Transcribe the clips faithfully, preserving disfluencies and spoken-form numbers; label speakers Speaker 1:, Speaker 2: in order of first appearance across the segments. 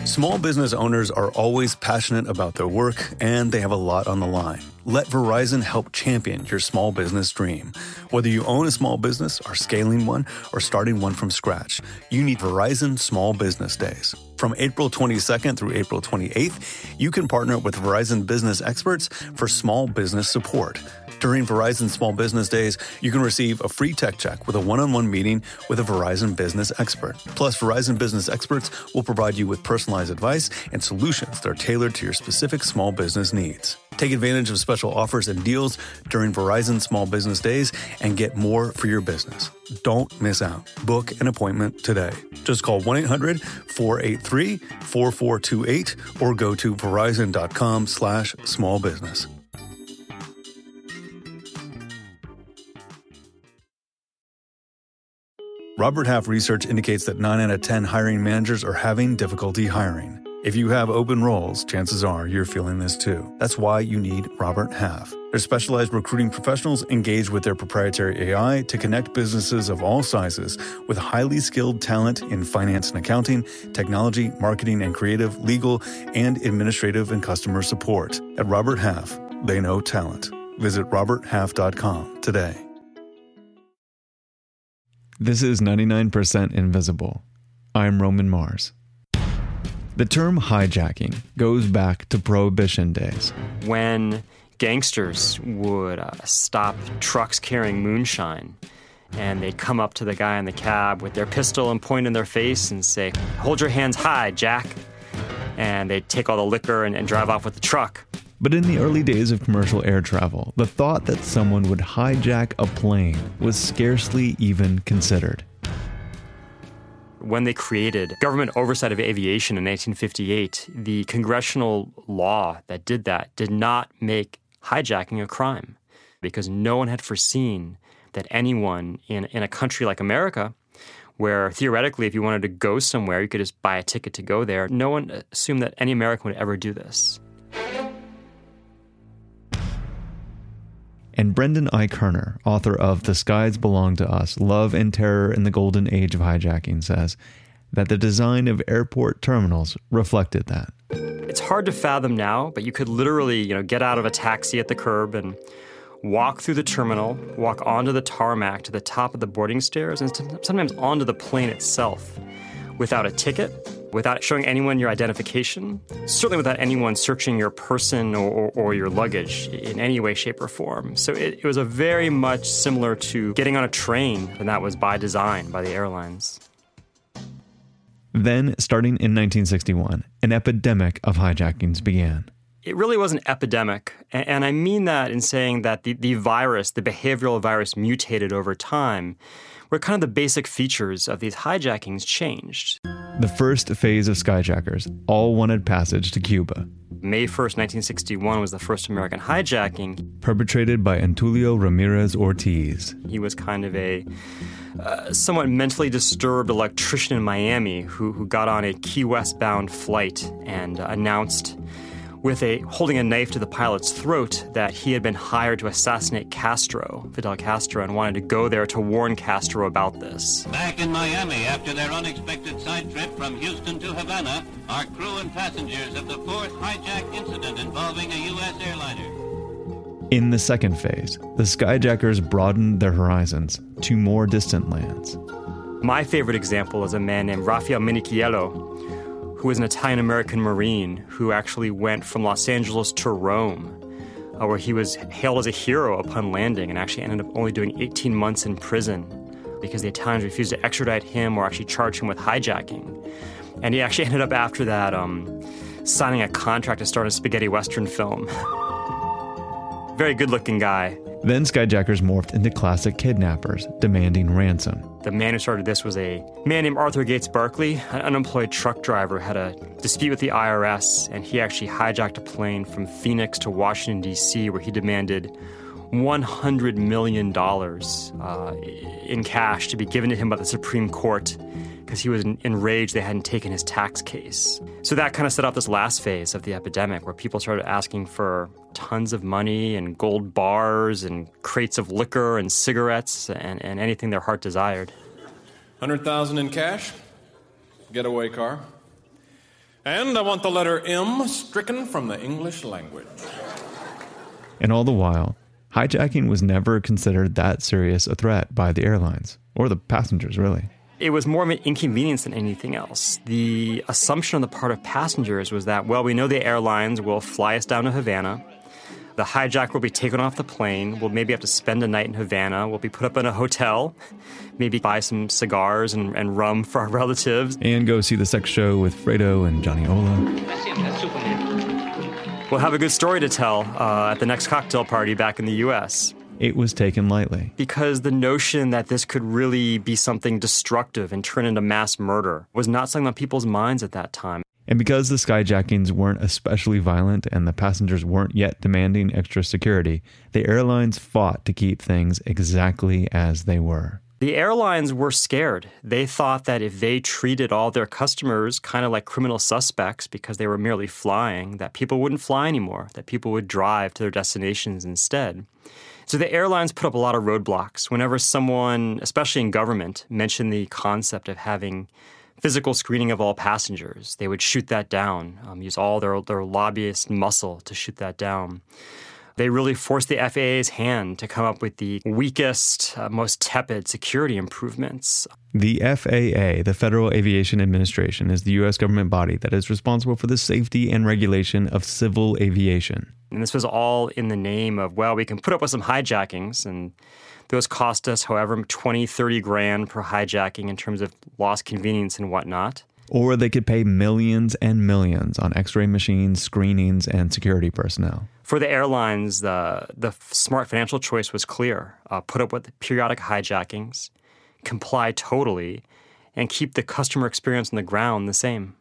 Speaker 1: Small business owners are always passionate about their work, and they have a lot on the line. Let Verizon help champion your small business dream. Whether you own a small business, are scaling one, or starting one from scratch, you need Verizon Small Business Days. From April twenty-second through April twenty-eighth, you can partner with Verizon business experts for small business support. During Verizon Small Business Days, you can receive a free tech check with a one-on-one meeting with a Verizon business expert. Plus, Verizon business experts will provide you with personalized advice and solutions that are tailored to your specific small business needs. Take advantage of special offers and deals during Verizon Small Business Days and get more for your business. Don't miss out. Book an appointment today. Just call one eight hundred four eight three four four two eight or go to verizon.com slash small business. Robert Half research indicates that nine out of ten hiring managers are having difficulty hiring. If you have open roles, chances are you're feeling this too. That's why you need Robert Half. Their specialized recruiting professionals engage with their proprietary A I to connect businesses of all sizes with highly skilled talent in finance and accounting, technology, marketing and creative, legal, and administrative and customer support. At Robert Half, they know talent. Visit robert half dot com today.
Speaker 2: This is ninety-nine percent Invisible. I'm Roman Mars. The term hijacking goes back to Prohibition days.
Speaker 3: When gangsters would uh, stop trucks carrying moonshine, and they'd come up to the guy in the cab with their pistol and point in their face and say, "Hold your hands high, Jack." And they'd take all the liquor and, and drive off with the truck.
Speaker 2: But in the early days of commercial air travel, the thought that someone would hijack a plane was scarcely even considered.
Speaker 3: When they created government oversight of aviation in nineteen fifty-eight, the congressional law that did that did not make hijacking a crime because no one had foreseen that anyone in, in a country like America, where theoretically if you wanted to go somewhere, you could just buy a ticket to go there, no one assumed that any American would ever do this.
Speaker 2: And Brendan I. Kerner, author of The Skies Belong to Us, Love and Terror in the Golden Age of Hijacking, says that the design of airport terminals reflected that.
Speaker 3: It's hard to fathom now, but you could literally, you know, get out of a taxi at the curb and walk through the terminal, walk onto the tarmac to the top of the boarding stairs, and sometimes onto the plane itself without a ticket, without showing anyone your identification, certainly without anyone searching your person or, or, or your luggage in any way, shape, or form. So it, it was a very much similar to getting on a train, and that was by design by the airlines.
Speaker 2: Then, starting in nineteen sixty-one, an epidemic of hijackings began.
Speaker 3: It really was an epidemic, and, and I mean that in saying that the, the virus, the behavioral virus, mutated over time, where kind of the basic features of these hijackings changed.
Speaker 2: The first phase of skyjackers all wanted passage to Cuba.
Speaker 3: May first, nineteen sixty-one was the first American hijacking.
Speaker 2: Perpetrated by Antulio Ramirez Ortiz.
Speaker 3: He was kind of a uh, somewhat mentally disturbed electrician in Miami who, who got on a Key West-bound flight and uh, announced with a holding a knife to the pilot's throat that he had been hired to assassinate Castro, Fidel Castro, and wanted to go there to warn Castro about this.
Speaker 4: Back in Miami after their unexpected side trip from Houston to Havana are crew and passengers of the fourth hijack incident involving a U S airliner.
Speaker 2: In the second phase, the skyjackers broadened their horizons to more distant lands.
Speaker 3: My favorite example is a man named Rafael Minichiello, who was an Italian-American Marine who actually went from Los Angeles to Rome, uh, where he was hailed as a hero upon landing and actually ended up only doing eighteen months in prison because the Italians refused to extradite him or actually charge him with hijacking. And he actually ended up after that um, signing a contract to start a spaghetti western film. Very good-looking guy.
Speaker 2: Then skyjackers morphed into classic kidnappers, demanding ransom.
Speaker 3: The man who started this was a man named Arthur Gates Barkley, an unemployed truck driver, had a dispute with the I R S, and he actually hijacked a plane from Phoenix to Washington, D C, where he demanded one hundred million dollars uh, in cash to be given to him by the Supreme Court because he was enraged they hadn't taken his tax case. So that kind of set off this last phase of the epidemic where people started asking for tons of money and gold bars and crates of liquor and cigarettes and, and anything their heart desired.
Speaker 5: one hundred thousand dollars in cash, getaway car. And I want the letter M stricken from the English language.
Speaker 2: And all the while, hijacking was never considered that serious a threat by the airlines, or the passengers, really.
Speaker 3: It was more of an inconvenience than anything else. The assumption on the part of passengers was that, well, we know the airlines will fly us down to Havana. The hijacker will be taken off the plane. We'll maybe have to spend a night in Havana. We'll be put up in a hotel, maybe buy some cigars and, and rum for our relatives.
Speaker 2: And go see the sex show with Fredo and Johnny Ola.
Speaker 6: That's him, that's Superman.
Speaker 3: We'll have a good story to tell uh, at the next cocktail party back in the U S
Speaker 2: It was taken lightly.
Speaker 3: Because the notion that this could really be something destructive and turn into mass murder was not something on people's minds at that time.
Speaker 2: And because the skyjackings weren't especially violent and the passengers weren't yet demanding extra security, the airlines fought to keep things exactly as they were.
Speaker 3: The airlines were scared. They thought that if they treated all their customers kind of like criminal suspects because they were merely flying, that people wouldn't fly anymore, that people would drive to their destinations instead. So the airlines put up a lot of roadblocks. Whenever someone, especially in government, mentioned the concept of having physical screening of all passengers, they would shoot that down, um, use all their, their lobbyist muscle to shoot that down. They really forced the F A A's hand to come up with the weakest, uh, most tepid security improvements.
Speaker 2: The F A A, the Federal Aviation Administration, is the U S government body that is responsible for the safety and regulation of civil aviation.
Speaker 3: And this was all in the name of, well, we can put up with some hijackings, and those cost us, however, twenty, thirty grand per hijacking in terms of lost convenience and whatnot.
Speaker 2: Or they could pay millions and millions on x-ray machines, screenings, and security personnel.
Speaker 3: For the airlines, the, the smart financial choice was clear. Uh, put up with periodic hijackings, comply totally, and keep the customer experience on the ground the same.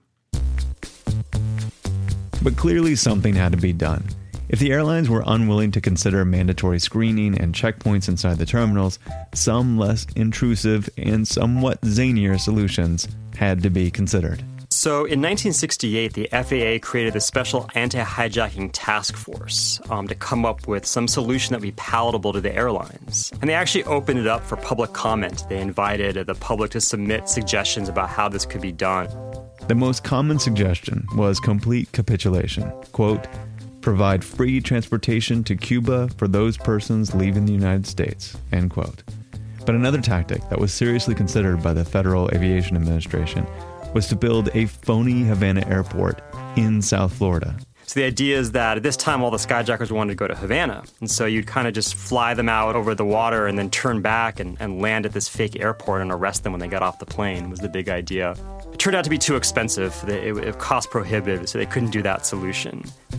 Speaker 2: But clearly something had to be done. If the airlines were unwilling to consider mandatory screening and checkpoints inside the terminals, some less intrusive and somewhat zanier solutions had to be considered.
Speaker 3: So in nineteen sixty-eight, the F A A created a special anti-hijacking task force um, to come up with some solution that would be palatable to the airlines. And they actually opened it up for public comment. They invited the public to submit suggestions about how this could be done.
Speaker 2: The most common suggestion was complete capitulation. Quote, provide free transportation to Cuba for those persons leaving the United States, end quote. But another tactic that was seriously considered by the Federal Aviation Administration was to build a phony Havana airport in South Florida.
Speaker 3: So the idea is that at this time, all the skyjackers wanted to go to Havana. And so you'd kind of just fly them out over the water and then turn back and, and land at this fake airport and arrest them when they got off the plane was the big idea. It turned out to be too expensive. It, it cost prohibitive, so they couldn't do that solution.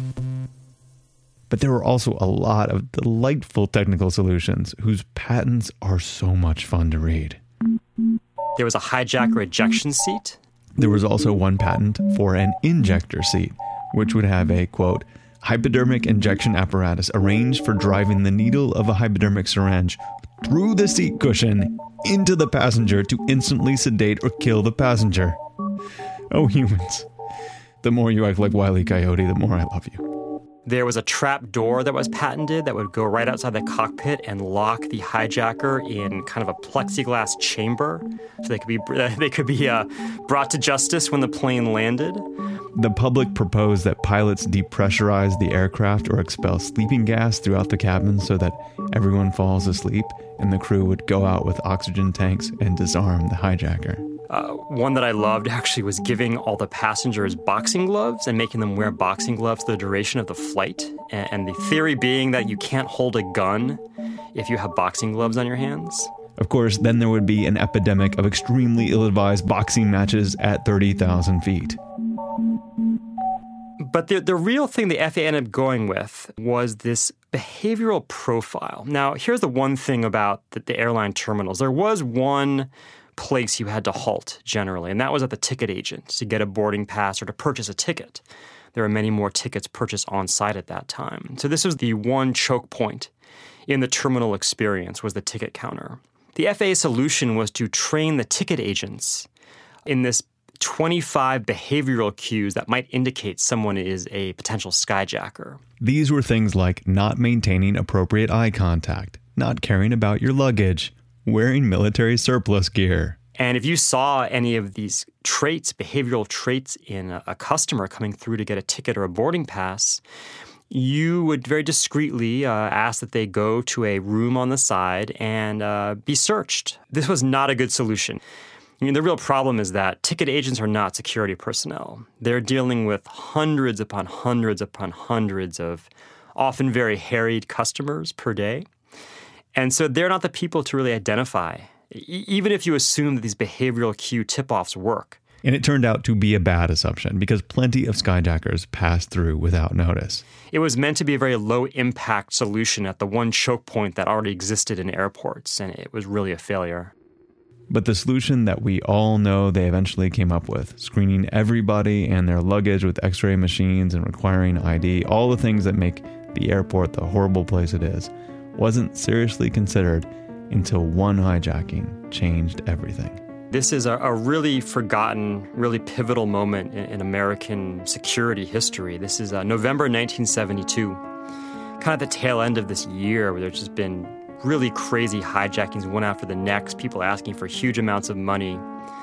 Speaker 2: But there were also a lot of delightful technical solutions whose patents are so much fun to read.
Speaker 3: There was a hijacker ejection seat.
Speaker 2: There was also one patent for an injector seat, which would have a, quote, hypodermic injection apparatus arranged for driving the needle of a hypodermic syringe through the seat cushion into the passenger to instantly sedate or kill the passenger. Oh, humans. The more you act like Wile E. Coyote, the more I love you.
Speaker 3: There was a trap door that was patented that would go right outside the cockpit and lock the hijacker in kind of a plexiglass chamber so they could be they could be uh, brought to justice when the plane landed.
Speaker 2: The public proposed that pilots depressurize the aircraft or expel sleeping gas throughout the cabin so that everyone falls asleep and the crew would go out with oxygen tanks and disarm the hijacker.
Speaker 3: Uh, one that I loved actually was giving all the passengers boxing gloves and making them wear boxing gloves the duration of the flight. And, and the theory being that you can't hold a gun if you have boxing gloves on your hands.
Speaker 2: Of course, then there would be an epidemic of extremely ill-advised boxing matches at thirty thousand feet.
Speaker 3: But the, the real thing the F A A ended up going with was this behavioral profile. Now, here's the one thing about the, the airline terminals. There was one place you had to halt generally, and that was at the ticket agent to get a boarding pass or to purchase a ticket. There were many more tickets purchased on site at that time. So this was the one choke point in the terminal experience was the ticket counter. The F A A solution was to train the ticket agents in this twenty-five behavioral cues that might indicate someone is a potential skyjacker.
Speaker 2: These were things like not maintaining appropriate eye contact, not caring about your luggage, wearing military surplus gear,
Speaker 3: And if you saw any of these traits, behavioral traits in a, a customer coming through to get a ticket or a boarding pass, you would very discreetly uh, ask that they go to a room on the side and uh, be searched. This was not a good solution. I mean, the real problem is that ticket agents are not security personnel. They're dealing with hundreds upon hundreds upon hundreds of often very harried customers per day. And so they're not the people to really identify, e- even if you assume that these behavioral cue tip-offs work.
Speaker 2: And it turned out to be a bad assumption because plenty of skyjackers passed through without notice.
Speaker 3: It was meant to be a very low-impact solution at the one choke point that already existed in airports, and it was really a failure.
Speaker 2: But the solution that we all know they eventually came up with, screening everybody and their luggage with x-ray machines and requiring I D, all the things that make the airport the horrible place it is, wasn't seriously considered until one hijacking changed everything.
Speaker 3: This is a, a really forgotten, really pivotal moment in, in American security history. This is uh, November nineteen seventy-two, kind of the tail end of this year where there's just been really crazy hijackings one after the next, people asking for huge amounts of money.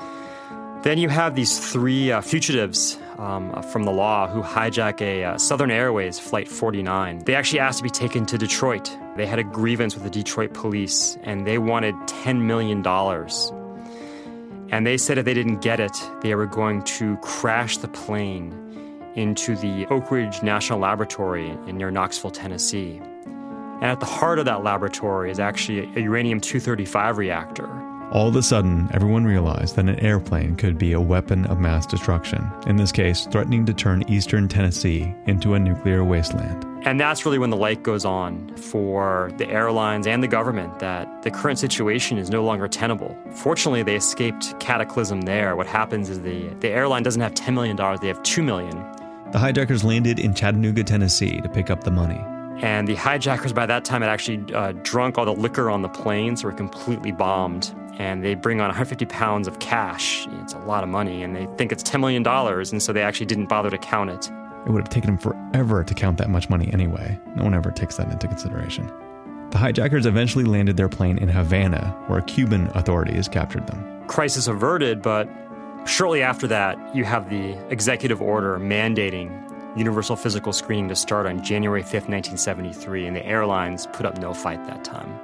Speaker 3: Then you have these three uh, fugitives um, from the law who hijack a uh, Southern Airways Flight forty-nine. They actually asked to be taken to Detroit. They had a grievance with the Detroit police, and they wanted ten million dollars. And they said if they didn't get it, they were going to crash the plane into the Oak Ridge National Laboratory in near Knoxville, Tennessee. And at the heart of that laboratory is actually a uranium two thirty-five reactor.
Speaker 2: All of a sudden, everyone realized that an airplane could be a weapon of mass destruction, in this case, threatening to turn eastern Tennessee into a nuclear wasteland.
Speaker 3: And that's really when the light goes on for the airlines and the government that the current situation is no longer tenable. Fortunately, they escaped cataclysm there. What happens is the, the airline doesn't have ten million dollars, they have two million dollars.
Speaker 2: The hijackers landed in Chattanooga, Tennessee to pick up the money.
Speaker 3: And the hijackers by that time had actually uh, drunk all the liquor on the plane, so were completely bombed. And they bring on one hundred fifty pounds of cash. It's a lot of money, and they think it's ten million dollars, and so they actually didn't bother to count it.
Speaker 2: It would have taken them forever to count that much money anyway. No one ever takes that into consideration. The hijackers eventually landed their plane in Havana, where Cuban authorities captured them.
Speaker 3: Crisis averted, but shortly after that, you have the executive order mandating universal physical screening to start on January fifth, nineteen seventy-three, and the airlines put up no fight that time.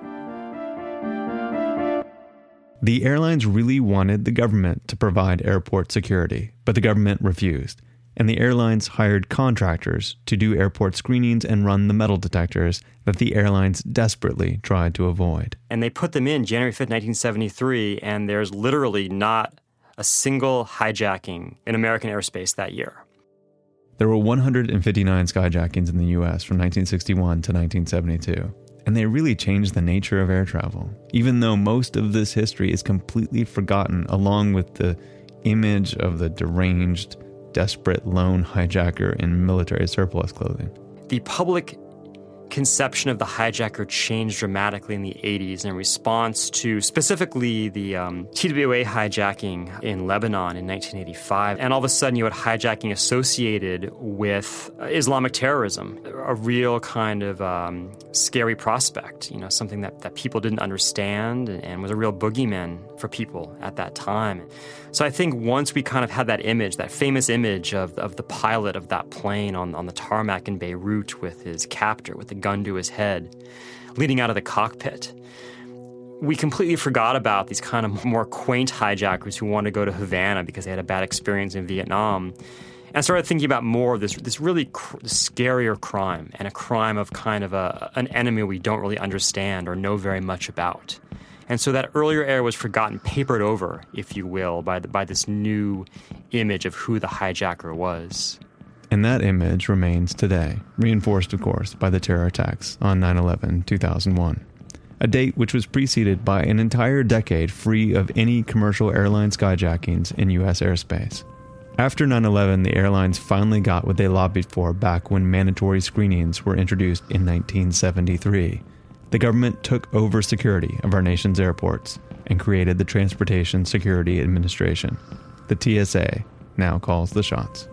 Speaker 2: The airlines really wanted the government to provide airport security, but the government refused. And the airlines hired contractors to do airport screenings and run the metal detectors that the airlines desperately tried to avoid.
Speaker 3: And they put them in January fifth, nineteen seventy-three, and there's literally not a single hijacking in American airspace that year.
Speaker 2: There were one hundred fifty-nine skyjackings in the U S from nineteen sixty-one to nineteen seventy-two. And they really changed the nature of air travel, even though most of this history is completely forgotten, along with the image of the deranged, desperate lone hijacker in military surplus clothing.
Speaker 3: The public conception of the hijacker changed dramatically in the eighties in response to specifically the um, T W A hijacking in Lebanon in nineteen eighty-five. And all of a sudden you had hijacking associated with Islamic terrorism, a real kind of um, scary prospect, you know, something that, that people didn't understand and, and was a real boogeyman for people at that time. So I think once we kind of had that image, that famous image of, of the pilot of that plane on, on the tarmac in Beirut with his captor, with the gun to his head, leading out of the cockpit, we completely forgot about these kind of more quaint hijackers who wanted to go to Havana because they had a bad experience in Vietnam, and started thinking about more of this, this really cr- scarier crime, and a crime of kind of a, an enemy we don't really understand or know very much about. And so that earlier era was forgotten, papered over, if you will, by the, by this new image of who the hijacker was.
Speaker 2: And that image remains today, reinforced, of course, by the terror attacks on nine eleven two thousand one, a date which was preceded by an entire decade free of any commercial airline skyjackings in U S airspace. After nine eleven, the airlines finally got what they lobbied for back when mandatory screenings were introduced in nineteen seventy-three. The government took over security of our nation's airports and created the Transportation Security Administration. The T S A now calls the shots.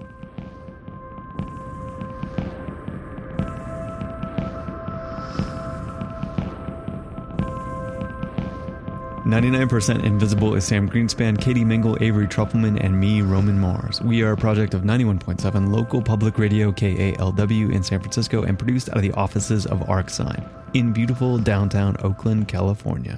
Speaker 2: ninety-nine percent Invisible is Sam Greenspan, Katie Mingle, Avery Trufelman, and me, Roman Mars. We are a project of ninety-one point seven local public radio K A L W in San Francisco and produced out of the offices of ArcSign in beautiful downtown Oakland, California.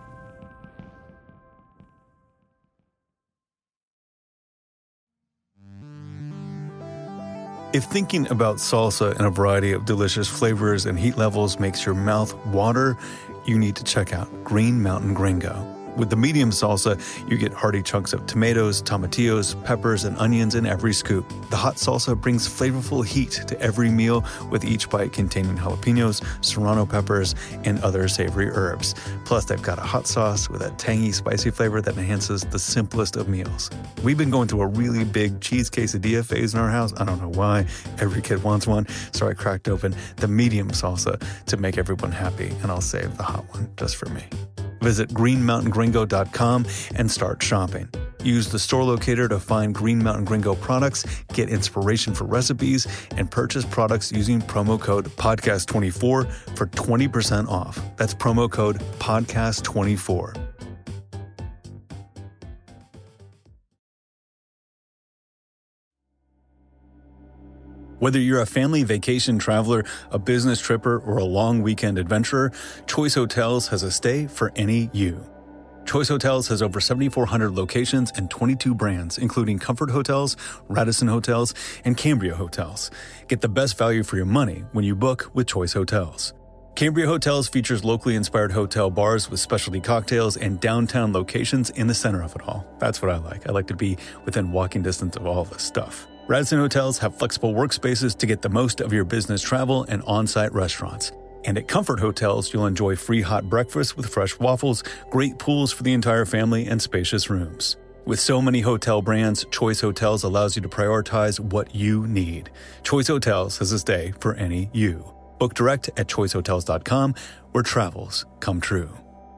Speaker 1: If thinking about salsa and a variety of delicious flavors and heat levels makes your mouth water, you need to check out Green Mountain Gringo. With the medium salsa, you get hearty chunks of tomatoes, tomatillos, peppers, and onions in every scoop. The hot salsa brings flavorful heat to every meal, with each bite containing jalapenos, serrano peppers, and other savory herbs. Plus, they've got a hot sauce with a tangy, spicy flavor that enhances the simplest of meals. We've been going through a really big cheese quesadilla phase in our house. I don't know why. Every kid wants one, so I cracked open the medium salsa to make everyone happy, and I'll save the hot one just for me. Visit green mountain gringo dot com and start shopping. Use the store locator to find Green Mountain Gringo products, get inspiration for recipes, and purchase products using promo code podcast twenty-four for twenty percent off. That's promo code podcast twenty-four. Whether you're a family vacation traveler, a business tripper, or a long weekend adventurer, Choice Hotels has a stay for any you. Choice Hotels has over seventy-four hundred locations and twenty-two brands, including Comfort Hotels, Radisson Hotels, and Cambria Hotels. Get the best value for your money when you book with Choice Hotels. Cambria Hotels features locally inspired hotel bars with specialty cocktails and downtown locations in the center of it all. That's what I like. I like to be within walking distance of all this stuff. Radisson Hotels have flexible workspaces to get the most of your business travel and on-site restaurants. And at Comfort Hotels, you'll enjoy free hot breakfast with fresh waffles, great pools for the entire family, and spacious rooms. With so many hotel brands, Choice Hotels allows you to prioritize what you need. Choice Hotels has a stay for any you. Book direct at choice hotels dot com, where travels come true.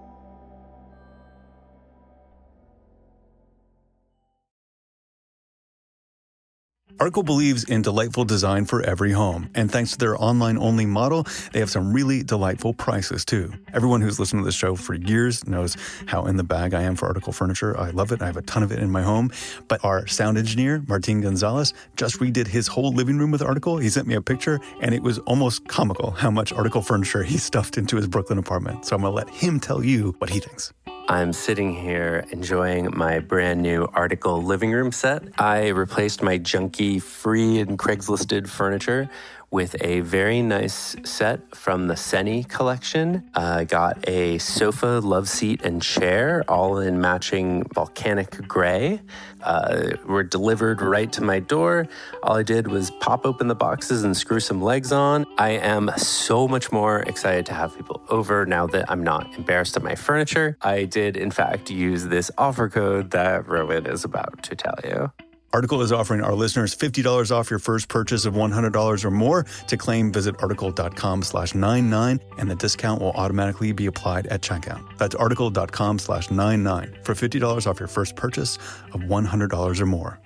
Speaker 1: Article believes in delightful design for every home, and thanks to their online-only model, they have some really delightful prices, too. Everyone who's listened to this show for years knows how in the bag I am for Article furniture. I love it. I have a ton of it in my home. But our sound engineer, Martin Gonzalez, just redid his whole living room with Article. He sent me a picture, and it was almost comical how much Article furniture he stuffed into his Brooklyn apartment. So I'm going to let him tell you what he thinks.
Speaker 7: I'm sitting here enjoying my brand new Article living room set. I replaced my junky free and Craigslisted furniture with a very nice set from the Seni collection. I uh, got a sofa, love seat, and chair, all in matching volcanic gray. Uh, were delivered right to my door. All I did was pop open the boxes and screw some legs on. I am so much more excited to have people over now that I'm not embarrassed of my furniture. I did, in fact, use this offer code that Rowan is about to tell you.
Speaker 1: Article is offering our listeners fifty dollars off your first purchase of one hundred dollars or more. To claim, visit article.com slash 99, and the discount will automatically be applied at checkout. That's article.com slash 99 for fifty dollars off your first purchase of one hundred dollars or more.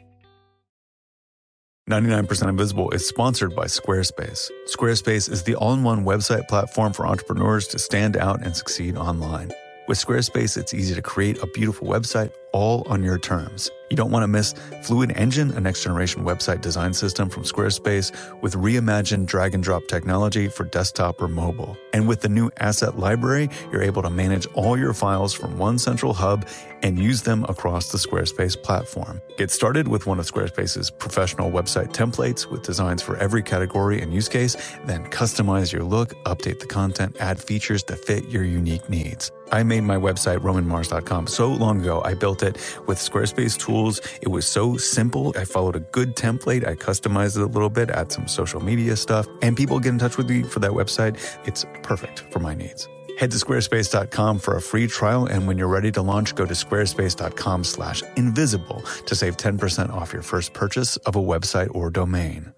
Speaker 1: ninety-nine percent Invisible is sponsored by Squarespace. Squarespace is the all-in-one website platform for entrepreneurs to stand out and succeed online. With Squarespace, it's easy to create a beautiful website all on your terms. You don't want to miss Fluid Engine, a next-generation website design system from Squarespace with reimagined drag-and-drop technology for desktop or mobile. And with the new Asset Library, you're able to manage all your files from one central hub and use them across the Squarespace platform. Get started with one of Squarespace's professional website templates with designs for every category and use case, then customize your look, update the content, add features to fit your unique needs. I made my website, roman mars dot com, so long ago. I built it with Squarespace tools. It was so simple. I followed a good template. I customized it a little bit, add some social media stuff, and people get in touch with me for that website. It's perfect for my needs. Head to squarespace dot com for a free trial, and when you're ready to launch, go to squarespace.com slash invisible to save ten percent off your first purchase of a website or domain.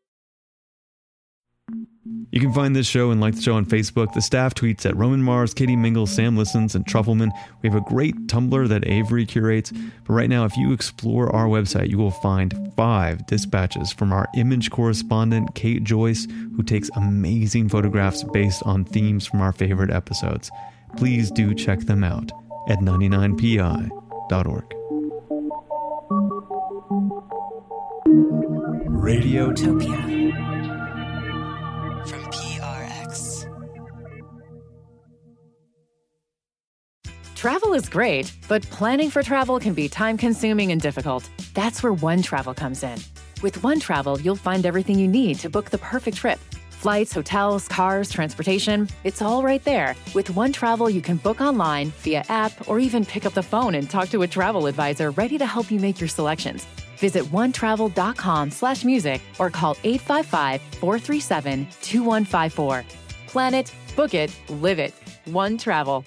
Speaker 2: You can find this show and like the show on Facebook. The staff tweets at Roman Mars, Katie Mingle, Sam Listens, and Trufelman. We have a great Tumblr that Avery curates. But right now, if you explore our website, you will find five dispatches from our image correspondent, Kate Joyce, who takes amazing photographs based on themes from our favorite episodes. Please do check them out. at ninety-nine P I dot org.
Speaker 8: Radiotopia from P R X.
Speaker 9: Travel is great, but planning for travel can be time-consuming and difficult. That's where One Travel comes in. With One Travel, you'll find everything you need to book the perfect trip. Flights, hotels, cars, transportation, it's all right there. With One Travel, you can book online, via app, or even pick up the phone and talk to a travel advisor ready to help you make your selections. Visit onetravel.com slash music or call eight five five, four three seven, two one five four. Plan it, book it, live it. One Travel.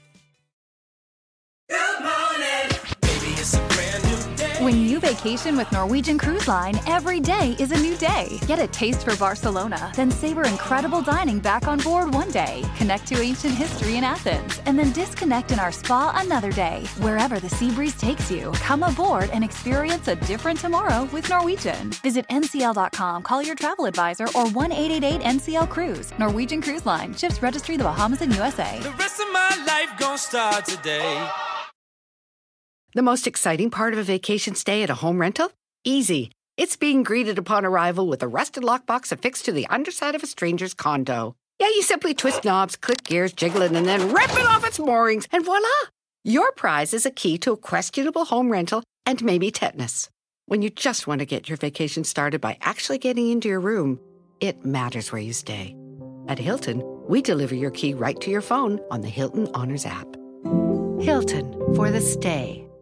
Speaker 10: When you vacation with Norwegian Cruise Line, every day is a new day. Get a taste for Barcelona, then savor incredible dining back on board one day. Connect to ancient history in Athens, and then disconnect in our spa another day. Wherever the sea breeze takes you, come aboard and experience a different tomorrow with Norwegian. Visit N C L dot com, call your travel advisor, or one eight eight eight N C L Cruise. Norwegian Cruise Line, ships registry the Bahamas and U S A.
Speaker 11: The rest of my life gon' start today.
Speaker 12: The most exciting part of a vacation stay at a home rental? Easy. It's being greeted upon arrival with a rusted lockbox affixed to the underside of a stranger's condo. Yeah, you simply twist knobs, click gears, jiggle it, and then rip it off its moorings, and voila! Your prize is a key to a questionable home rental and maybe tetanus. When you just want to get your vacation started by actually getting into your room, it matters where you stay. At Hilton, we deliver your key right to your phone on the Hilton Honors app. Hilton for the stay.